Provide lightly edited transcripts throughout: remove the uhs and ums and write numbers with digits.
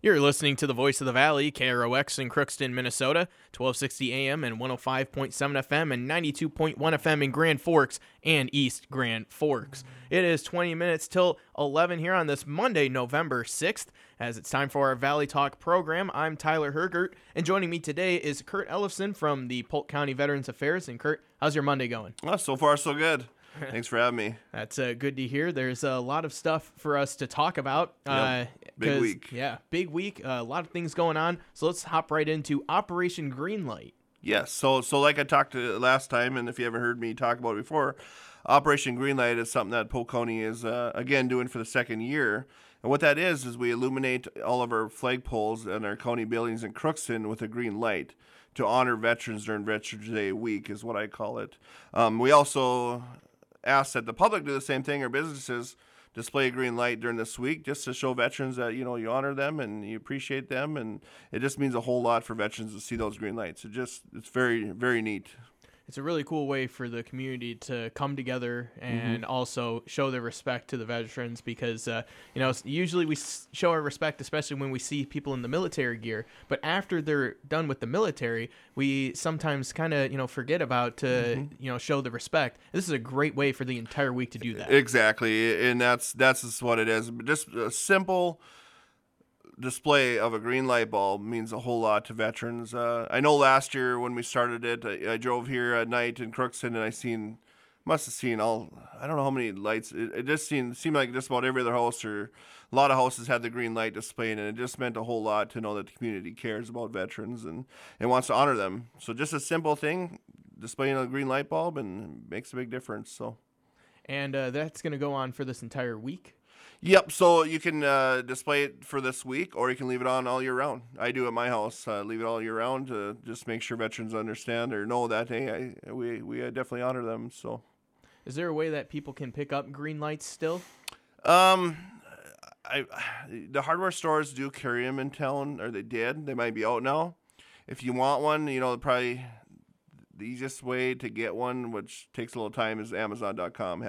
You're listening to the Voice of the Valley, KROX in Crookston, Minnesota, 1260 AM and 105.7 FM and 92.1 FM in Grand Forks and East Grand Forks. It is 20 minutes till 11 here on this Monday, November 6th, as it's time for our Valley Talk program. I'm Tyler Hergert, and joining me today is Kurt Ellefson from the Polk County Veterans Affairs. And Kurt, how's your Monday going? Well, so far so good. Thanks for having me. That's good to hear. There's a lot of stuff for us to talk about. Big week. Yeah, big week. A lot of things going on. So let's hop right into Operation Greenlight. Yes. So like I talked to last time, and if you haven't heard me talk about it before, Operation Greenlight is something that Polk County is, again, doing for the second year. And what that is we illuminate all of our flagpoles and our county buildings in Crookston with a green light to honor veterans during Veterans Day week is what I call it. We also ask that the public do the same thing, or businesses display a green light during this week just to show veterans that, you honor them and you appreciate them. And it just means a whole lot for veterans to see those green lights. It's very, very neat. It's a really cool way for the community to come together and also show their respect to the veterans because, usually we show our respect, especially when we see people in the military gear. But after they're done with the military, we sometimes kind of, forget about to, show the respect. This is a great way for the entire week to do that. Exactly. And that's just what it is. Just a simple display of a green light bulb means a whole lot to veterans. I know last year when we started it, I drove here at night in Crookston and must have seen I don't know how many lights. It just seemed like just about every other house or a lot of houses had the green light displayed, and it just meant a whole lot to know that the community cares about veterans and wants to honor them. So just a simple thing, displaying a green light bulb, and makes a big difference. So, and that's going to go on for this entire week. Yep, so you can display it for this week, or you can leave it on all year round. I do at my house, leave it all year round to just make sure veterans understand or know that, hey, we definitely honor them. So, is there a way that people can pick up green lights still? The hardware stores do carry them in town, or they did. They might be out now. If you want one, probably the easiest way to get one, which takes a little time, is Amazon.com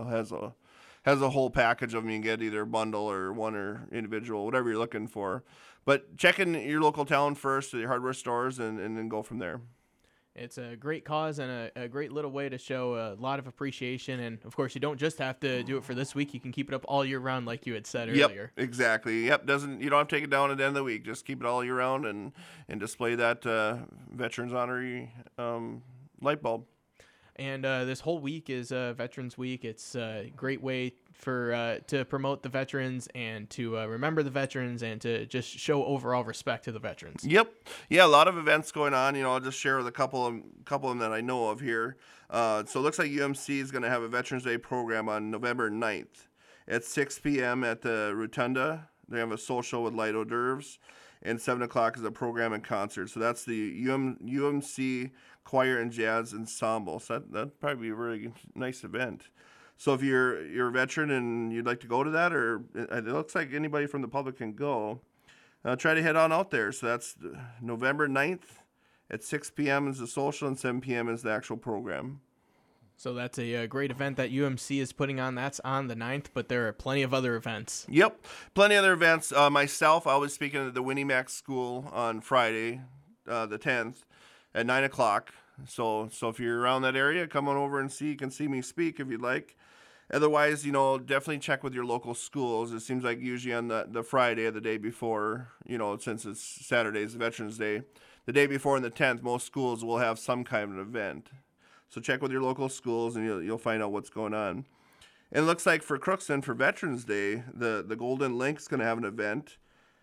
has a whole package of them. You can get either a bundle or one or individual, whatever you're looking for. But check in your local town first, your hardware stores, and then go from there. It's a great cause and a great little way to show a lot of appreciation. And, of course, you don't just have to do it for this week. You can keep it up all year round like you had said earlier. Yep, exactly. Yep, you don't have to take it down at the end of the week. Just keep it all year round and display that Veterans Honorary light bulb. And this whole week is Veterans Week. It's a great way to promote the veterans and to remember the veterans and to just show overall respect to the veterans. Yep. Yeah, a lot of events going on. I'll just share with a couple of them that I know of here. So it looks like UMC is going to have a Veterans Day program on November 9th at 6 p.m. at the Rotunda. They have a social with light hors d'oeuvres. And 7 o'clock is a program and concert. So that's the UMC Choir and Jazz Ensemble. So that'd probably be a really nice event. So if you're a veteran and you'd like to go to that, or it looks like anybody from the public can go, try to head on out there. So that's November 9th at 6 p.m. is the social and 7 p.m. is the actual program. So that's a great event that UMC is putting on. That's on the 9th, but there are plenty of other events. Yep, plenty of other events. Myself, I was speaking at the Winnie Mac School on Friday, the 10th, at 9 o'clock. So if you're around that area, come on over and you can see me speak if you'd like. Otherwise, definitely check with your local schools. It seems like usually on the Friday or the day before, since it's Saturday's Veterans Day, the day before and the 10th, most schools will have some kind of event. So check with your local schools, and you'll find out what's going on. And it looks like for Crookston, for Veterans Day, the Golden Link's going to have an event.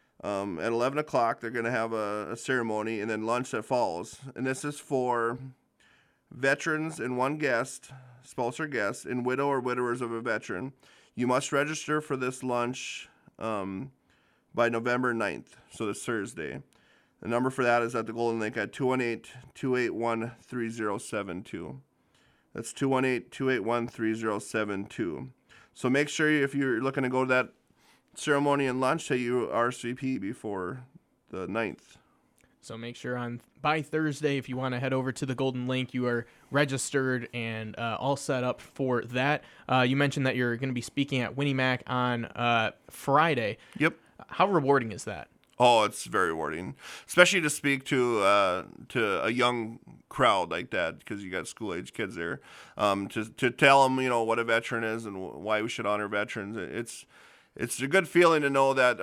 At 11 o'clock, they're going to have a ceremony, and then lunch that follows. And this is for veterans and one guest, spouse or guest, and widow or widowers of a veteran. You must register for this lunch by November 9th, so this Thursday. The number for that is at the Golden Link at 218-281-3072. That's 218-281-3072. So make sure if you're looking to go to that ceremony and lunch that you RSVP before the 9th. So make sure by Thursday, if you want to head over to the Golden Link, you are registered and all set up for that. You mentioned that you're going to be speaking at Winnie Mac on Friday. Yep. How rewarding is that? Oh, it's very rewarding, especially to speak to a young crowd like that, because you got school age kids there. To tell them, what a veteran is and why we should honor veterans. It's a good feeling to know that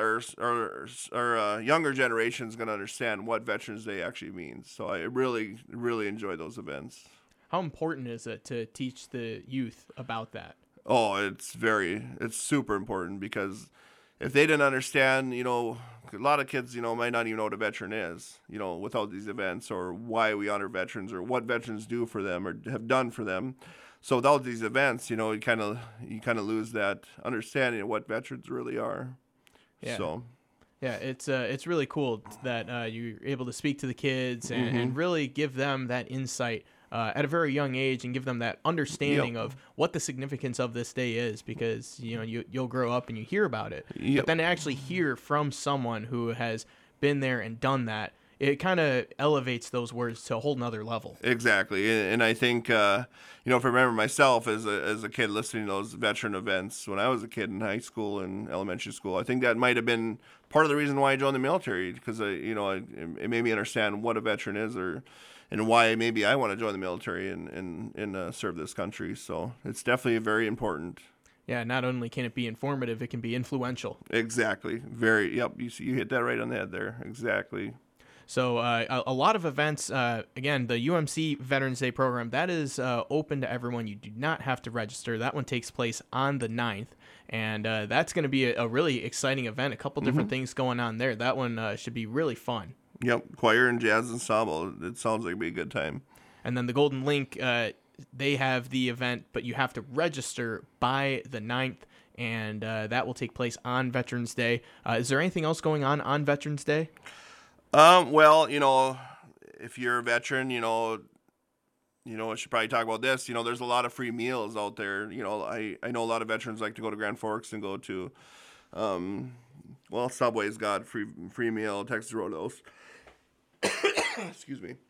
our younger generation is going to understand what Veterans Day actually means. So I really really enjoy those events. How important is it to teach the youth about that? Oh, it's super important, because if they didn't understand, a lot of kids, might not even know what a veteran is, without these events, or why we honor veterans, or what veterans do for them or have done for them. So without these events, you kind of lose that understanding of what veterans really are. Yeah. So Yeah, it's really cool that you're able to speak to the kids and really give them that insight at a very young age, and give them that understanding of what the significance of this day is, because you'll grow up and you hear about it, but then to actually hear from someone who has been there and done that, it kind of elevates those words to a whole nother level. Exactly, and I think if I remember myself as a kid listening to those veteran events when I was a kid in high school and elementary school, I think that might have been part of the reason why I joined the military, because it made me understand what a veteran is, and why maybe I want to join the military and serve this country. So it's definitely very important. Yeah, not only can it be informative, it can be influential. Exactly, very. Yep, you hit that right on the head there. Exactly. So a lot of events, again, the UMC Veterans Day program, that is open to everyone. You do not have to register. That one takes place on the 9th, and that's going to be a really exciting event. A couple different things going on there. That one should be really fun. Yep, choir and jazz ensemble. It sounds like it'd be a good time. And then the Golden Link, they have the event, but you have to register by the 9th, and that will take place on Veterans Day. Is there anything else going on Veterans Day? Well, if you're a veteran, I should probably talk about this. There's a lot of free meals out there. I know a lot of veterans like to go to Grand Forks and go to, Subway's got free meal, Texas Roadhouse. Excuse me.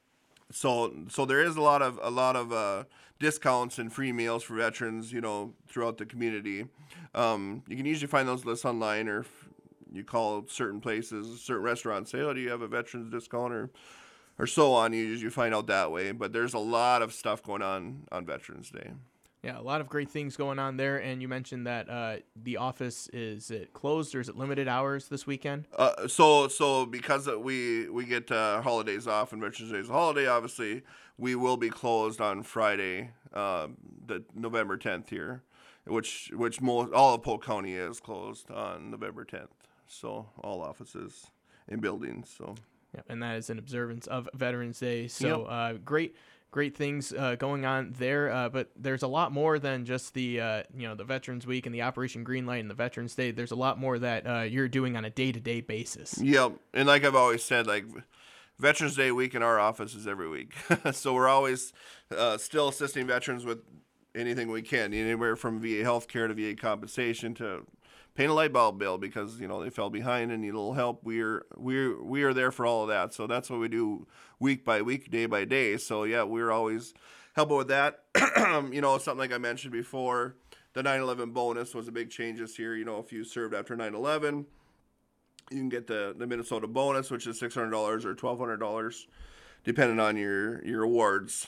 So there is a lot of discounts and free meals for veterans, throughout the community. You can usually find those lists online, or if you call certain places, certain restaurants, say, "Oh, do you have a veterans discount?" or so on. You usually find out that way. But there's a lot of stuff going on Veterans Day. Yeah, a lot of great things going on there. And you mentioned that the office, is it closed or is it limited hours this weekend? So because we get holidays off, and Veterans Day is a holiday, obviously, we will be closed on Friday, the November 10th here, which all of Polk County is closed on November 10th. So all offices and buildings. So. Yeah, and that is an observance of Veterans Day. So great things going on there. But there's a lot more than just the the Veterans Week and the Operation Greenlight and the Veterans Day. There's a lot more that you're doing on a day-to-day basis. Yep, and like I've always said, like Veterans Day week in our office is every week. So we're always still assisting veterans with anything we can, anywhere from VA healthcare to VA compensation to paying a light bulb bill because they fell behind and need a little help. We are there for all of that. So that's what we do week by week, day by day. So yeah, we're always helping with that. Something like I mentioned before, the 9/11 bonus was a big change this year. If you served after 9/11, you can get the Minnesota bonus, which is $600 or $1,200, depending on your awards.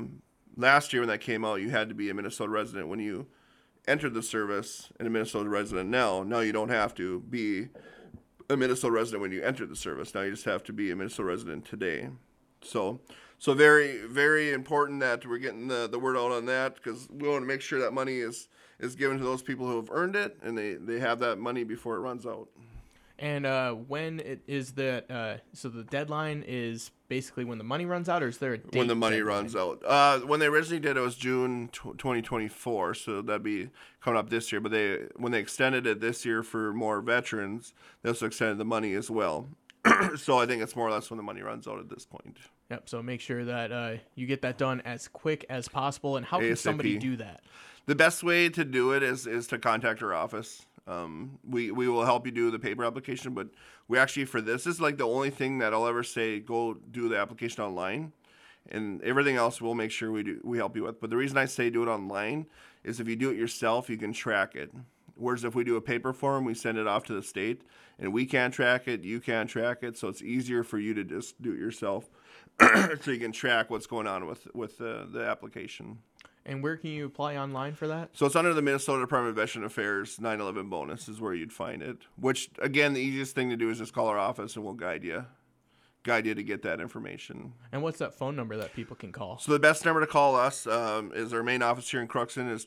Last year when that came out, you had to be a Minnesota resident when you entered the service, and a Minnesota resident now. Now you don't have to be a Minnesota resident when you enter the service. Now you just have to be a Minnesota resident today. So very, very important that we're getting the word out on that, because we want to make sure that money is given to those people who have earned it, and they have that money before it runs out. And when it is that, so the deadline is basically when the money runs out, or is there a date? When the money deadline? runs out. When they originally did it was June 2024, so that'd be coming up this year. But when they extended it this year for more veterans, they also extended the money as well. So I think it's more or less when the money runs out at this point. Yep. So make sure that you get that done as quick as possible. And how can ASAP. somebody do that? The best way to do it is to contact our office. We will help you do the paper application, but we actually, for this is like the only thing that I'll ever say, go do the application online, and everything else we'll make sure we help you with. But the reason I say do it online is if you do it yourself, you can track it. Whereas if we do a paper form, we send it off to the state, and we can't track it, you can't track it, so it's easier for you to just do it yourself, so you can track what's going on with the application. And where can you apply online for that? So it's under the Minnesota Department of Veteran Affairs. 9/11 bonus is where you'd find it. Which, again, the easiest thing to do is just call our office and we'll guide you to get that information. And what's that phone number that people can call? So the best number to call us is our main office here in Crookston is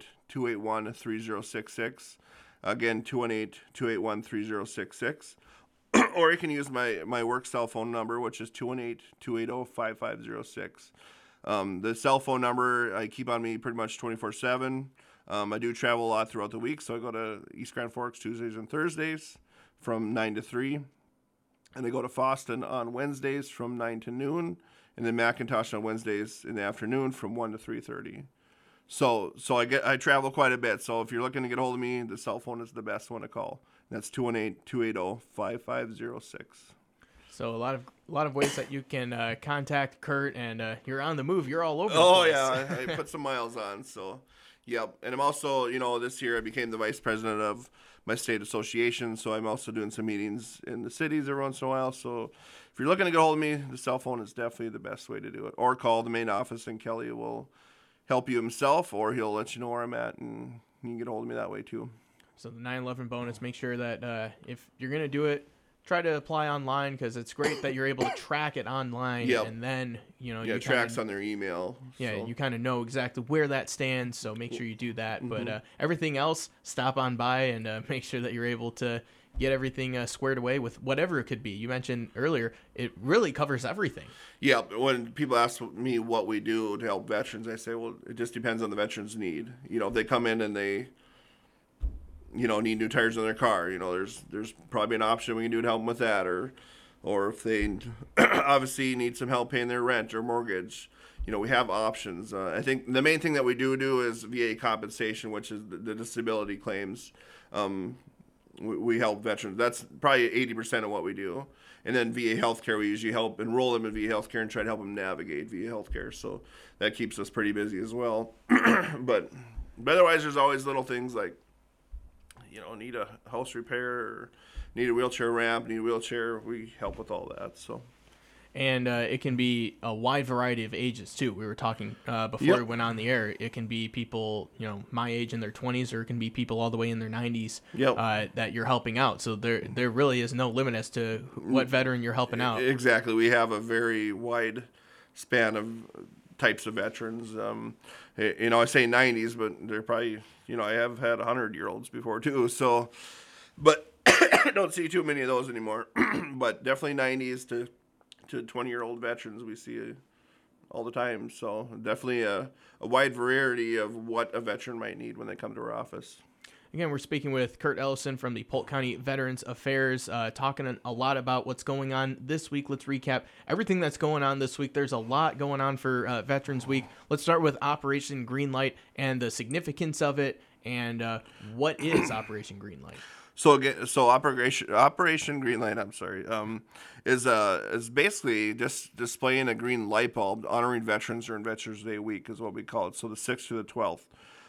218-281-3066. Again, 218-281-3066. Or you can use my work cell phone number, which is 218-280-5506. The cell phone number I keep on me pretty much 24/7. I do travel a lot throughout the week, so I go to East Grand Forks Tuesdays and Thursdays from 9 to 3. And I go to Fosston on Wednesdays from 9 to noon, and then McIntosh on Wednesdays in the afternoon from 1 to 3:30. So I travel quite a bit. So if you're looking to get hold of me, the cell phone is the best one to call. That's 218-280-5506. So a lot of ways that you can contact Kurt, and you're on the move. You're all over. Oh the place. yeah, I put some miles on. So, yep. And I'm also, this year I became the vice president of my state association. So I'm also doing some meetings in the cities every once in a while. So if you're looking to get hold of me, the cell phone is definitely the best way to do it. Or call the main office, and Kelly will help you himself, or he'll let you know where I'm at, and you can get hold of me that way too. So the 9/11 bonus. Make sure that if you're gonna do it, try to apply online, because it's great that you're able to track it online. Yep. And then it tracks on their email. Yeah, so. you kind of know exactly where that stands, so make sure you do that. But everything else, stop on by and make sure that you're able to get everything squared away with whatever it could be. You mentioned earlier, it really covers everything. Yeah, when people ask me what we do to help veterans, I say, well, it just depends on the veteran's need. If they come in and they need new tires on their car, there's probably an option we can do to help them with that, or if they obviously need some help paying their rent or mortgage, we have options. I think the main thing that we do is VA compensation, which is the disability claims. We help veterans. That's probably 80% of what we do. And then VA healthcare, we usually help enroll them in VA healthcare and try to help them navigate VA healthcare. So that keeps us pretty busy as well. But otherwise, there's always little things like, need a house repair, or need a wheelchair ramp, need a wheelchair. We help with all that. So. And it can be a wide variety of ages too. We were talking before we went on the air. It can be people, my age in their 20s, or it can be people all the way in their 90s that you're helping out. So there really is no limit as to what veteran you're helping out. Exactly. We have a very wide span of types of veterans. I say 90s, but they're probably, I have had 100-year-olds before too. So, but I don't see too many of those anymore. But definitely 90s to 20-year-old veterans we see all the time. So definitely a wide variety of what a veteran might need when they come to our office. Again, we're speaking with Kurt Ellison from the Polk County Veterans Affairs, talking a lot about what's going on this week. Let's recap everything that's going on this week. There's a lot going on for Veterans Week. Let's start with Operation Greenlight and the significance of it, and what is Operation Greenlight? So Operation Greenlight, is basically just displaying a green light bulb honoring veterans during Veterans Day week is what we call it. So the 6th through the 12th.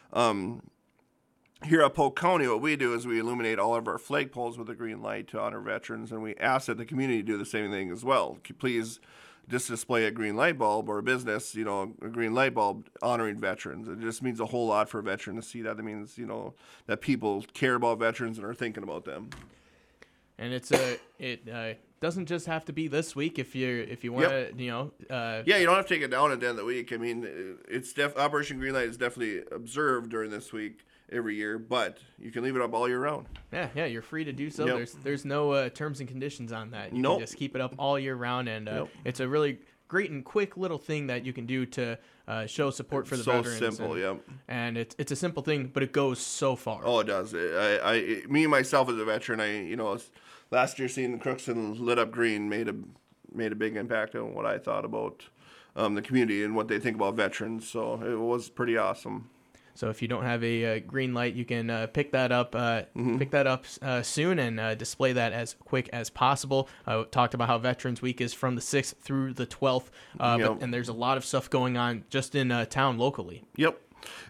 Here at Polk County, what we do is we illuminate all of our flagpoles with a green light to honor veterans, and we ask that the community do the same thing as well. Please just display a green light bulb, or a business, a green light bulb honoring veterans. It just means a whole lot for a veteran to see that. It means, that people care about veterans and are thinking about them. And it doesn't just have to be this week if you want to, you don't have to take it down at the end of the week. I mean, Operation Greenlight is definitely observed during this week every year, but you can leave it up all year round. Yeah, you're free to do so. Yep. There's no terms and conditions on that. You can just keep it up all year round, and it's a really great and quick little thing that you can do to show support for the veterans. So simple, and it's a simple thing, but it goes so far. Oh, it does. Me myself as a veteran, last year seeing Crookston lit up green made a big impact on what I thought about the community and what they think about veterans. So it was pretty awesome. So if you don't have a green light, you can pick that up soon and display that as quick as possible. I talked about how Veterans Week is from the 6th through the 12th, and there's a lot of stuff going on just in town locally. Yep.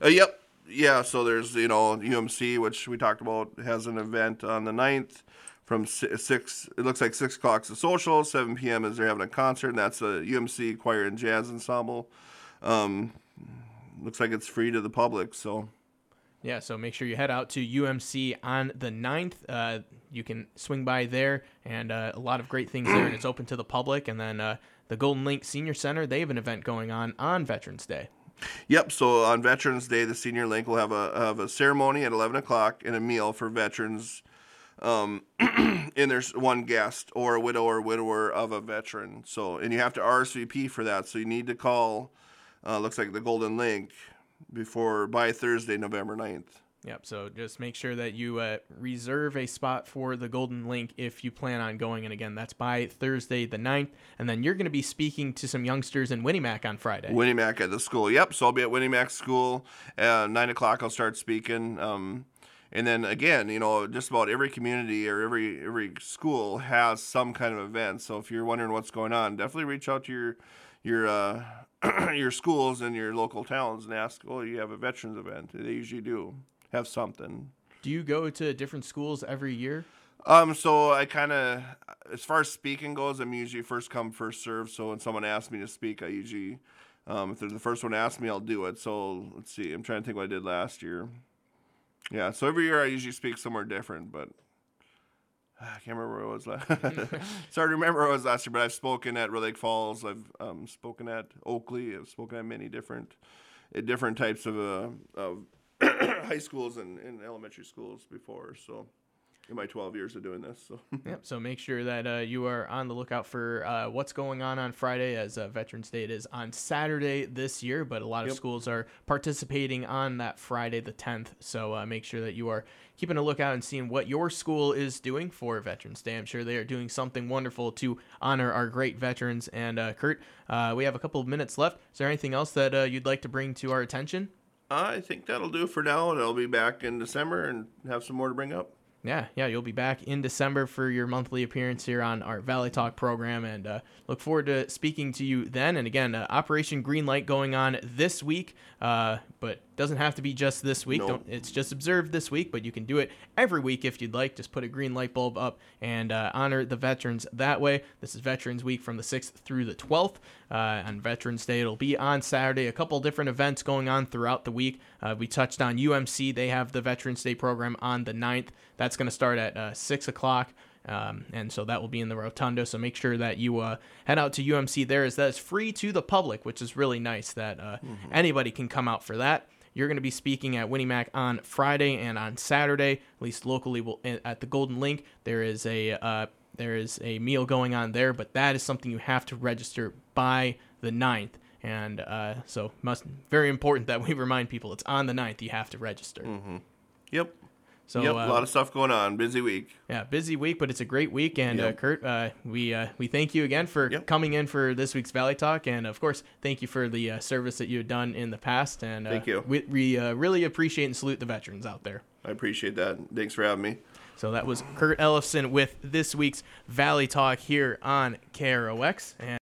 Yeah, so there's, UMC, which we talked about, has an event on the 9th from 6. It looks like 6 o'clock's the social. 7 p.m. is they're having a concert, and that's a UMC Choir and Jazz Ensemble. Looks like it's free to the public, so. Yeah, so make sure you head out to UMC on the 9th. You can swing by there, and a lot of great things there, and it's open to the public. And then the Golden Link Senior Center, they have an event going on Veterans Day. Yep, so on Veterans Day, the Senior Link will have a ceremony at 11 o'clock and a meal for veterans. And there's one guest or a widow or widower of a veteran. So, and you have to RSVP for that, so you need to call, looks like the Golden Link, by Thursday, November 9th. Yep, so just make sure that you reserve a spot for the Golden Link if you plan on going. And again, that's by Thursday the 9th. And then you're going to be speaking to some youngsters in Winnie-Mac on Friday. Winnie-Mac at the school. Yep, so I'll be at Winnie-Mac school. 9 o'clock I'll start speaking. And then again, just about every community or every school has some kind of event. So if you're wondering what's going on, definitely reach out to your schools and your local towns and ask, you have a veterans event. They usually do have something. Do you go to different schools every year? So I kind of, as far as speaking goes, I'm usually first come, first serve. So when someone asks me to speak, I usually, if they're the first one to ask me, I'll do it. So let's see, I'm trying to think what I did last year. Yeah, so every year I usually speak somewhere different, but I can't remember where it was last. It's hard to remember where it was last year, but I've spoken at Red Lake Falls. I've spoken at Oakley. I've spoken at many different types of high schools and elementary schools before. So in my 12 years of doing this. So Yep. So make sure that you are on the lookout for what's going on Friday, as Veterans Day is on Saturday this year, but a lot of schools are participating on that Friday the 10th. So make sure that you are keeping a lookout and seeing what your school is doing for Veterans Day. I'm sure they are doing something wonderful to honor our great veterans. And Kurt, we have a couple of minutes left. Is there anything else that you'd like to bring to our attention? I think that'll do for now, and I'll be back in December and have some more to bring up. Yeah, you'll be back in December for your monthly appearance here on our Valley Talk program, and look forward to speaking to you then. And again, Operation Greenlight going on this week, but doesn't have to be just this week. No. It's just observed this week, but you can do it every week if you'd like. Just put a green light bulb up and honor the veterans that way. This is Veterans Week from the 6th through the 12th. On Veterans Day, it'll be on Saturday. A couple different events going on throughout the week. We touched on UMC. They have the Veterans Day program on the 9th. That's going to start at 6 o'clock. And so that will be in the Rotunda. So make sure that you head out to UMC there, as that is free to the public, which is really nice that anybody can come out for that. You're going to be speaking at Winnie-Mac on Friday and on Saturday, at least locally at the Golden Link. There is a meal going on there, but that is something you have to register by the 9th. And so very important that we remind people it's on the 9th. You have to register. Mm-hmm. Yep. So a lot of stuff going on. Busy week. Yeah, busy week, but it's a great week. And Kurt, we thank you again for coming in for this week's Valley Talk, and of course, thank you for the service that you've done in the past. And thank you. We really appreciate and salute the veterans out there. I appreciate that. Thanks for having me. So that was Kurt Ellefson with this week's Valley Talk here on KROX. And